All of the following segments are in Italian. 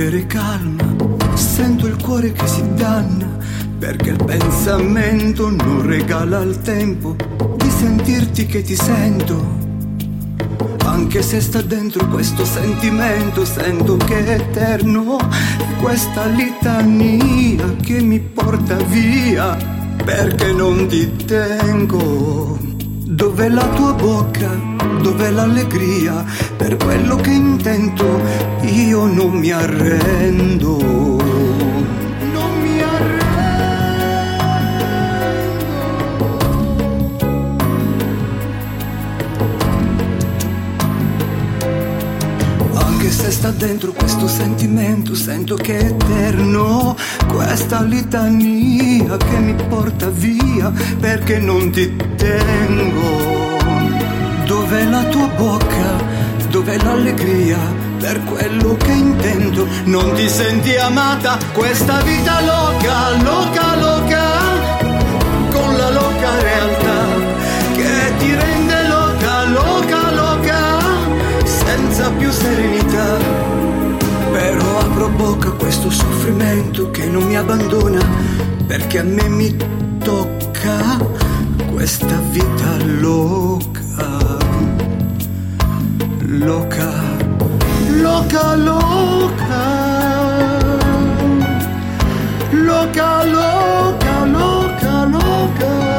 avere calma, sento il cuore che si danna, perché il pensamento non regala il tempo di sentirti che ti sento. Anche se sta dentro questo sentimento, sento che è eterno questa litania che mi porta via, perché non ti tengo. Dov'è la tua bocca? Dov'è l'allegria? Per quello che intento io non mi arrendo. Non mi arrendo. Anche se sta dentro questo sentimento, sento che è eterno questa litania che mi porta via, perché non ti tengo. Dov'è la tua bocca? Dov'è l'allegria? Per quello che intendo non ti senti amata? Questa vita loca, loca, loca, con la loca realtà che ti rende loca, loca, loca, senza più serenità. Però apro bocca a questo soffrimento che non mi abbandona, perché a me mi tocca questa vita loca, loca, loca, loca, loca, loca, loca, loca.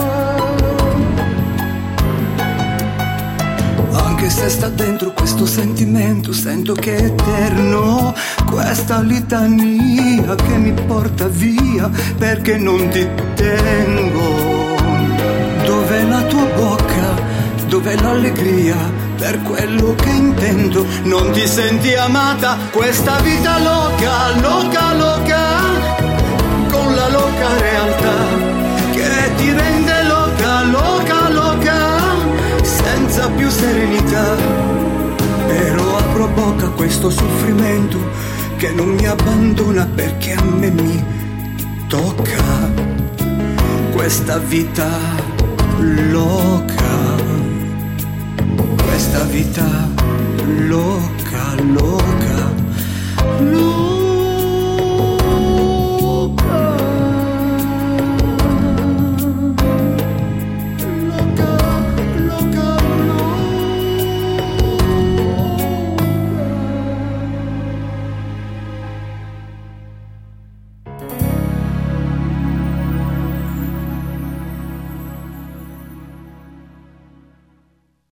Anche se sta dentro questo sentimento, sento che è eterno questa litania che mi porta via, perché non ti tengo. Dov'è la tua bocca? Dov'è l'allegria? Per quello che intendo non ti senti amata? Questa vita loca, loca, loca, con la loca realtà che ti rende loca, loca, loca, senza più serenità. Però apro bocca a questo soffrimento che non mi abbandona, perché a me mi tocca questa vita loca, questa vita loca, loca.